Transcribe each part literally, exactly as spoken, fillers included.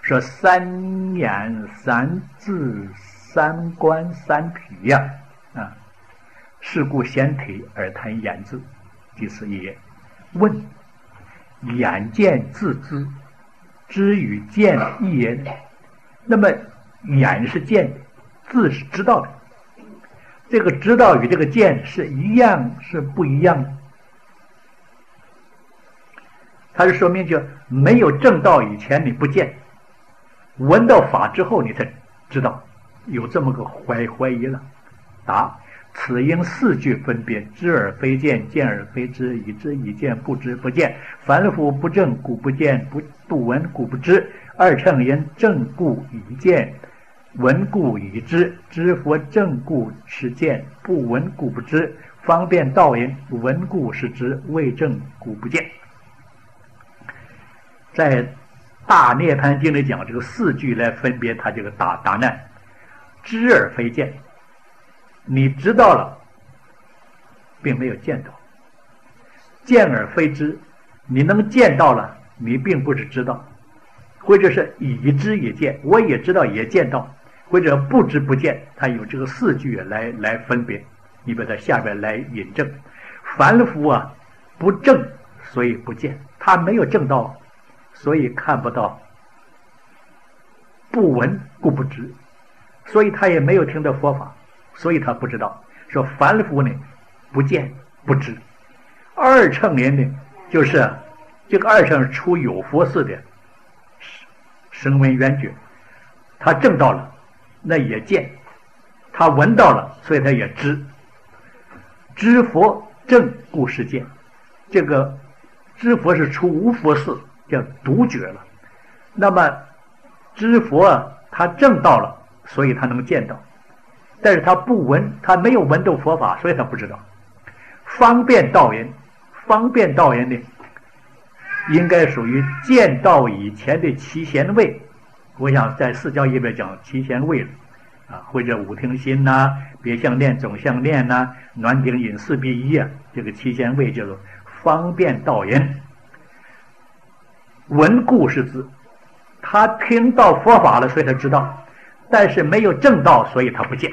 说三眼三智三观三体呀、啊，啊，是故先体而谈眼字。第四页，问眼见自知，知与见一也。那么眼是见的，字是知道的，这个知道与这个见是一样是不一样的？它是说明就没有正道以前你不见，闻到法之后你才知道，有这么个怀怀疑了。答：此应四句分别，知而非见，见而非知，已知已见，不知不见。凡夫不正故不见，不不闻故不知。二乘因正故已见，闻故已知。知佛正故是见，不闻故不知。方便道因闻故是知，未正故不见。在大涅槃经里讲这个四句来分别他这个大大难。知而非见，你知道了并没有见到；见而非知，你能见到了你并不是知道，或者是已知也见，我也知道也见到，或者不知不见，它有这个四句来来分别。你把它下边来引证。凡夫啊不正，所以不见，他没有正道，所以看不到；不闻故不知，所以他也没有听到佛法，所以他不知道。说凡夫呢不见不知，二乘人呢就是这个二乘出有佛寺的声闻缘觉，他证到了那也见，他闻到了所以他也知。知佛正故是见，这个知佛是出无佛寺，叫独觉了。那么知佛啊他证到了，所以他能见到，但是他不闻，他没有闻到佛法，所以他不知道。方便道人，方便道人呢应该属于见道以前的七贤位。我想在四教一边讲七贤位了啊，或者五听心呐、啊、别相念总相念呐、啊、暖顶隐四必一啊，这个七贤位叫做方便道人。闻故是知，他听到佛法了，所以他知道，但是没有证道，所以他不见。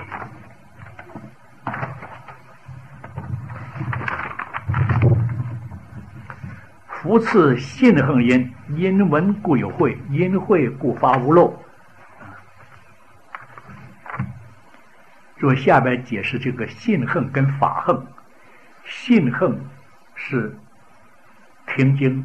福赐信横因，因闻故有慧，因慧故发无漏。说下边解释这个信横跟法横。信横是听经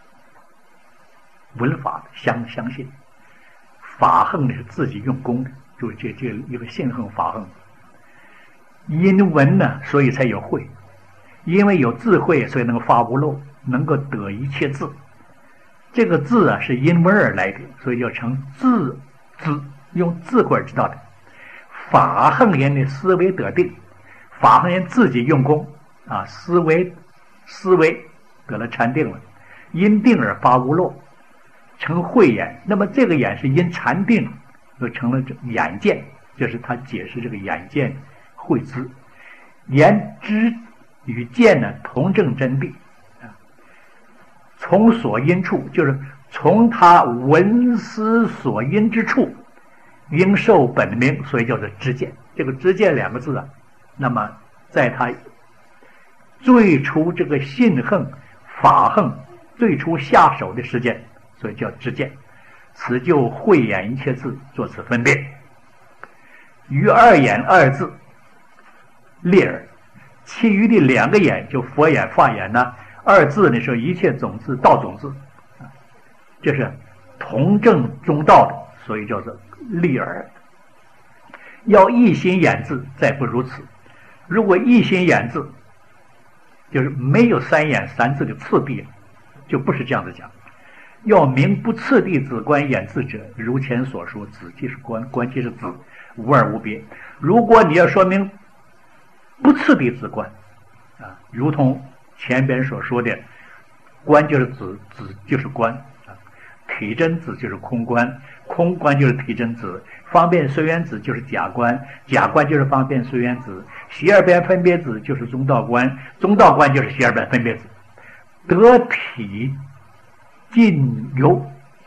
闻法的相相信，法横呢是自己用功的，就这这一个信横法横。因闻呢，所以才有慧，因为有智慧，所以能发无漏，能够得一切智。这个智啊是因闻而来的，所以叫成智知，用智慧而知道的。法横人的思维得定，法横人自己用功啊，思维思维得了禅定了，因定而发无漏，成慧眼。那么这个眼是因禅定就成了这眼见，这是他解释这个眼见慧知。言知与见呢同证真谛啊，从所因处，就是从他闻思所因之处应受本名，所以叫做知见。这个知见两个字啊，那么在他最初这个信横法横最初下手的时间，所以叫知见。此就慧眼一切字作此分别。于二眼二字列耳，其余的两个眼就佛眼法眼呢，二字呢是一切种子道种子，这是同证中道的，所以叫做立耳。要一心眼字再不如此，如果一心眼字就是没有三眼三字的次第，就不是这样子讲。要明不次第子观眼字者，如前所说，子即是观，观即是子，无二无别。如果你要说明不次第子观啊，如同前边所说的，观就是子，子就是观啊，体真子就是空观，空观就是体真子，方便随缘子就是假观，假观就是方便随缘子，邪二边分别子就是中道观，中道观就是邪二边分别子。得体尽由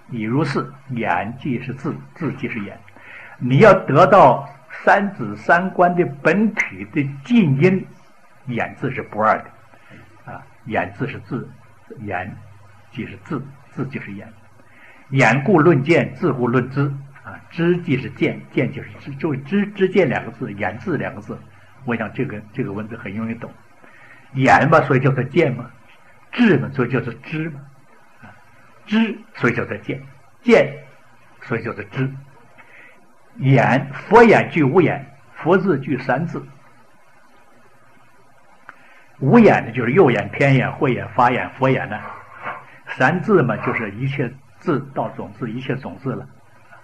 已如是，眼即是字，字即是眼。你要得到三子三观的本体的近因，眼字是不二的啊，眼字是字，眼即是字，字即是眼。眼故论见，字故论知啊，知即是见，见就是知，就知知见两个字，眼字两个字，我想这个这个文字很容易懂。眼嘛，所以叫做见嘛；智嘛，所以叫做知嘛；啊，知所以叫做见，见所以叫做知。眼，佛眼具无眼，佛字具三字。无眼呢，就是右眼、偏眼、慧眼、法眼、佛眼呢。三字嘛，就是一切字到总字，一切总字了。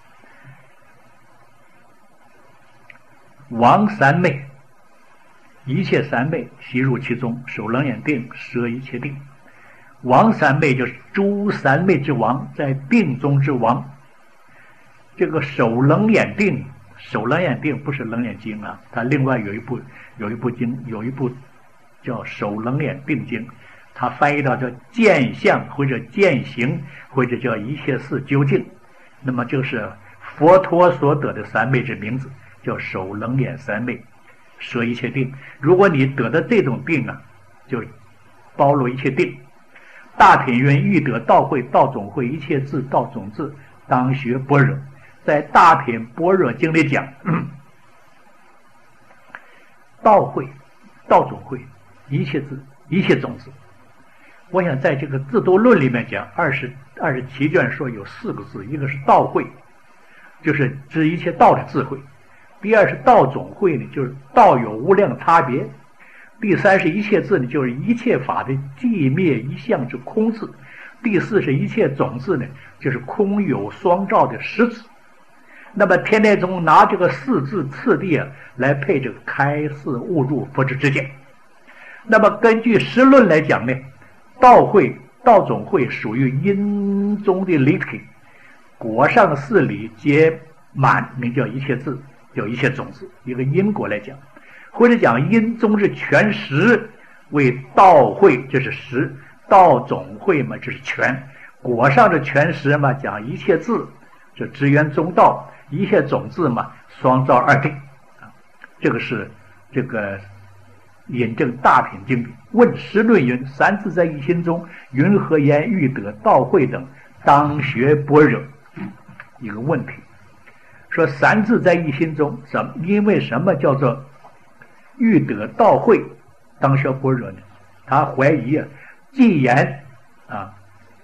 王三昧，一切三昧悉入其中，手冷眼定，摄一切定。王三昧就是诸三昧之王，在定中之王。这个手冷眼定，手冷眼定不是冷眼经啊，它另外有一部有一部经，有一部叫手冷眼定经，它翻译到叫见相或者见行或者叫一切事究竟。那么就是佛陀所得的三昧之名字，叫手冷眼三昧，摄一切定。如果你得的这种定啊，就包罗一切定。大品云：欲得道慧，道总慧，一切智，道总智，当学般若。在大品般若经里讲，道慧、道总慧，一切智，一切总智。我想在这个自度论里面讲，二十二十七卷说有四个字，一个是道慧，就是知一切道的智慧；第二是道总慧呢，就是道有无量差别；第三是一切智呢，就是一切法的寂灭一相之空智；第四是一切总智呢，就是空有双照的实智。那么天台宗拿这个四字次第啊来配这个开示悟入佛之之见。那么根据实论来讲呢，道慧、道总慧属于因中的理体，果上四理皆满，名叫一切智，叫一切种子。一个因果来讲，或者讲因中是全实，为道慧，这是实；道总慧嘛，这是全。果上的全实嘛，讲一切智，这直缘中道。一切种子嘛，双照二定啊，这个是这个引证大品经里问实论云：三字在一心中，云何言欲得道慧等，当学般若？一个问题，说三字在一心中，什么？因为什么叫做欲得道慧，当学般若呢？他怀疑啊，既言啊，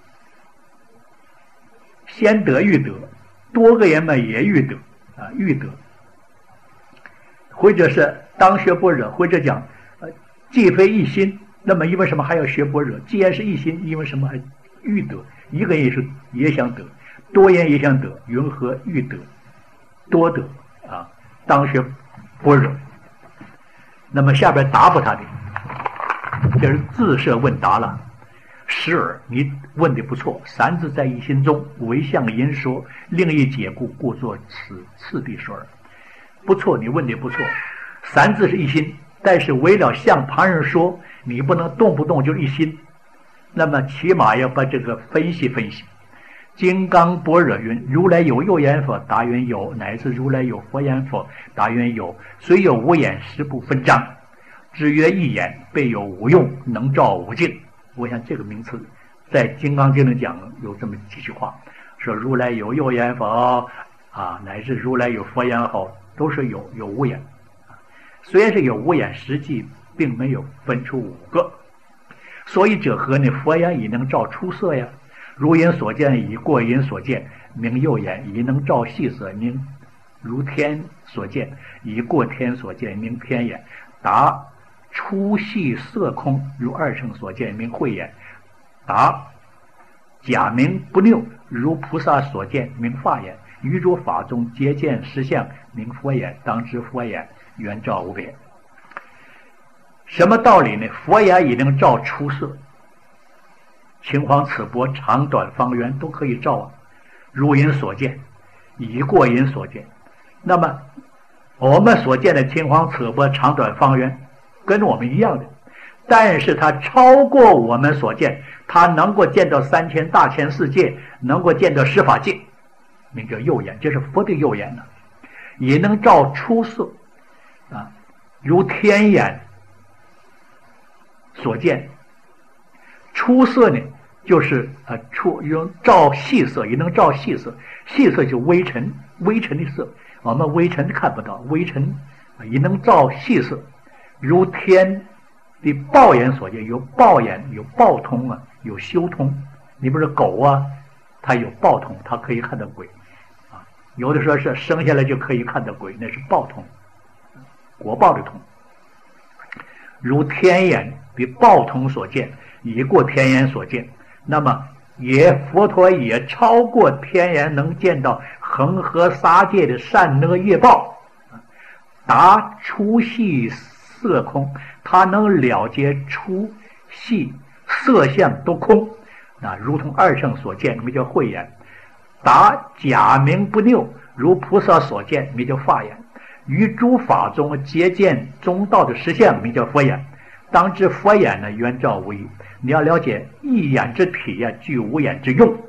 先得欲得。多个人嘛也欲得啊，欲得，或者是当学般若，或者讲呃，既非一心，那么因为什么还要学般若？既然是一心，因为什么还欲得？一个人也是也想得，多人也想得，云何欲得？多得啊，当学般若。那么下边答复他的，这是自设问答了。时尔，你问的不错。三字在一心中，唯向因说，另一解故，故作此次第说耳。不错，你问的不错。三字是一心，但是为了向旁人说，你不能动不动就一心。那么起码要把这个分析分析。金刚般若云：如来有右眼否？答云有。乃至如来有佛眼否？答云有。虽有无眼，实不分章。只曰一眼，备有无用，能照无尽。我想这个名词在《金刚经》里讲有这么几句话，说如来有右眼否啊，乃至如来有佛眼否，都是有有无眼。虽然是有无眼，实际并没有分出五个。所以者何呢？佛眼已能照出色呀，如因所见，以过因所见，名右眼；已能照细色，名如天所见，以过天所见，名天眼。答粗细色空，如二乘所见，名慧眼；答假名不拗，如菩萨所见，名法眼；于诸法中皆见实相，名佛眼。当知佛眼圆照无边。什么道理呢？佛眼也能照出色，青黄赤薄、长短方圆都可以照啊，如因所见，以过因所见。那么我们所见的青黄赤薄、长短方圆跟我们一样的， 但是它超过我们所见，它能够见到三千大千世界，能够见到十法界，名叫右眼，这是佛的右眼呢，也能照出色啊，如天眼所见。出色呢，就是啊出用照细色，也能照细色，细色就微尘，微尘的色，我们微尘看不到，微尘也能照细色，如天的豹眼所见，有豹眼，有豹通啊，有修通。你不是狗啊，它有豹通，它可以看到鬼啊。有的说是生下来就可以看到鬼，那是豹通，国豹的通。如天眼比豹通所见，已过天眼所见。那么也佛陀也超过天眼，能见到恒河沙界的善恶业报，达粗细色空，他能了结粗细色相都空啊，如同二圣所见，名叫慧眼。达假名不拗，如菩萨所见，名叫法眼。于诸法中皆见中道的实相，名叫佛眼。当知佛眼呢，圆照无疑。你要了解一眼之体呀、啊，具无眼之用。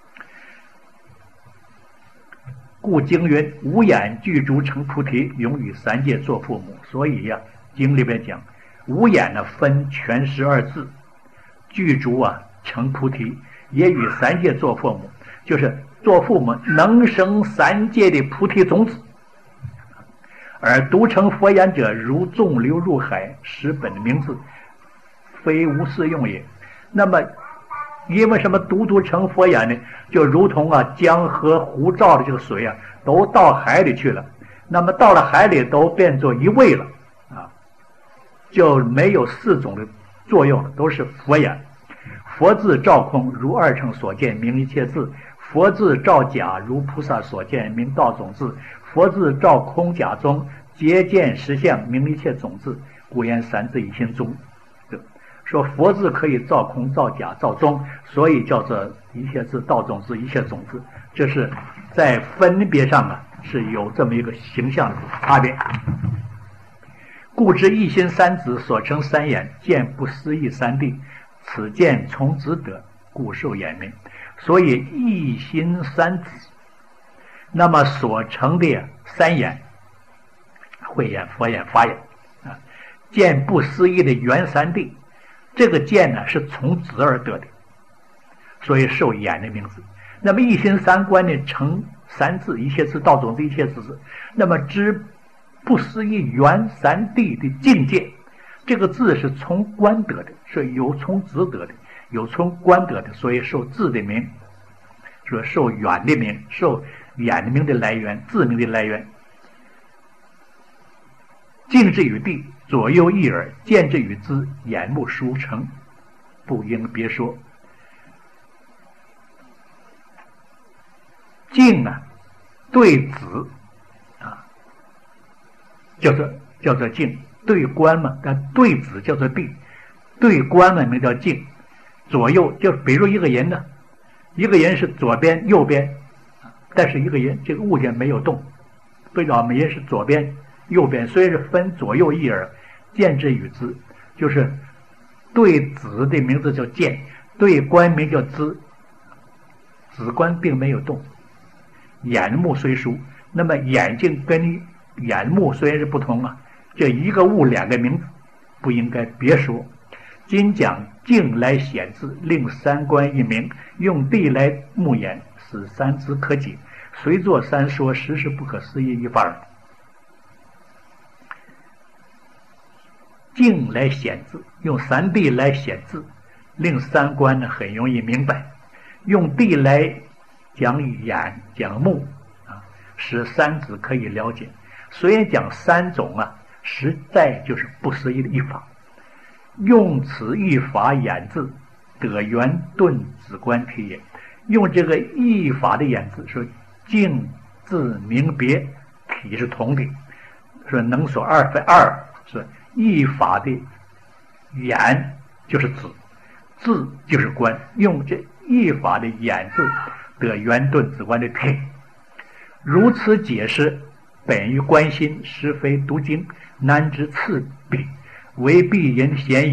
故经云：无眼具足成菩提，永与三界做父母。所以呀、啊，经里边讲，无眼呢分全十二字，具足啊成菩提，也与三界做父母，就是做父母能生三界的菩提种子。而独成佛眼者，如纵流入海，实本的名字，非无私用也。那么因为什么独独成佛眼呢？就如同啊江河湖照的这个水啊，都到海里去了，那么到了海里都变作一味了啊，就没有四种的作用了，都是佛眼。佛字照空，如二乘所见，名一切字；佛字照假，如菩萨所见，名道种字；佛字照空假中，皆见实相，名一切种字。故言三字一心中。说佛字可以照空、照假、照中，所以叫做一切字、道种字、一切种字。这是在分别上啊是有这么一个形象的差别。故知一心三子所成三眼，见不思议三谛，此见从子得，故受眼名。所以一心三子，那么所成的三眼，慧眼、佛眼、法眼啊，见不思议的原三谛。这个见呢是从子而得的，所以受眼的名字。那么一心三观呢成三字，一切字、道种子、一切字。那么知不思议原三谛的境界，这个字是从观得的，是有从子得的，有从观得的，所以受字的名，说受远的名，受眼的名的来源，字名的来源。静之于地，左右一耳；见之于兹，眼目殊成，不应别说。静啊，对子啊，叫做叫做静；对观嘛，但对子叫做地；对观嘛，名叫静。左右就比如一个人呢，一个人是左边、右边，但是一个人这个物件没有动，对吧？每人是左边。右边虽然是分左右一耳，见之与兹，就是对子的名字叫见，对观名叫兹，子观并没有动。眼目虽殊，那么眼睛跟眼目虽然是不同啊，这一个物两个名字，不应该别说。今讲静来显字，令三观一名，用地来目眼，使三字可解，随作三说，实是不可思议一法耳。静来显字，用三谛来显字，令三观呢很容易明白；用谛来讲眼、讲目啊，使三子可以了解。虽然讲三种啊，实在就是不思议的一法。用此一法眼字，得圆顿子观体也。用这个一法的眼字，说静字明别，体是同的，说能所二分二，是一法的眼就是子，字就是观，用这一法的眼字得圆顿子观的体。如此解释，本于观心，实非读经，难知次彼，为必人嫌疑，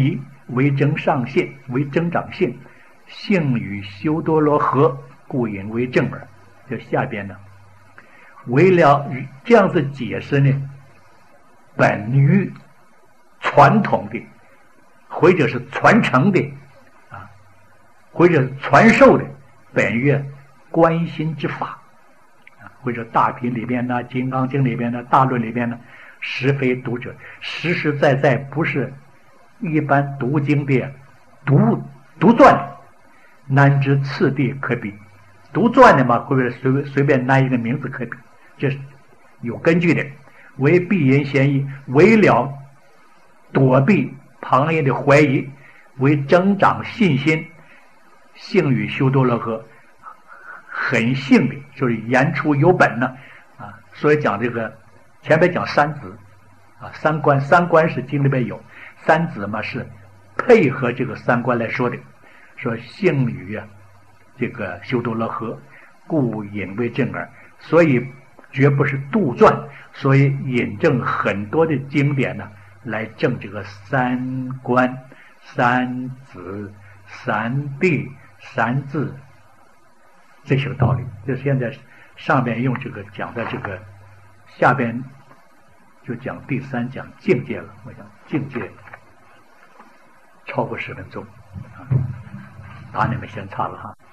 为增上性，为增长性，性与修多罗合，故引为正耳。就下边呢，为了这样子解释呢，本于传统的，或者是传承的啊，或者传授的本于观心之法啊，或者大品里边呢，金刚经里边呢，大论里边呢，实非读者，实实在在不是一般读经的读读传的，难知次第可比。读传的嘛，会不会随随便拿一个名字可比？这是有根据的。为避人嫌疑，为了躲避旁人的怀疑，为增长信心，性与修多罗合，很性的，就是言出有本呢啊。所以讲这个前面讲三子啊，三观，三观是经里边有，三子嘛是配合这个三观来说的，说性与啊这个修多罗合，故引为正耳，所以绝不是杜撰，所以引证很多的经典呢，来证这个三观、三子、三谛、三字这些道理。就现在上边用这个讲的这个，下边就讲第三讲境界了。我想境界超过十分钟啊，打你们先差了哈。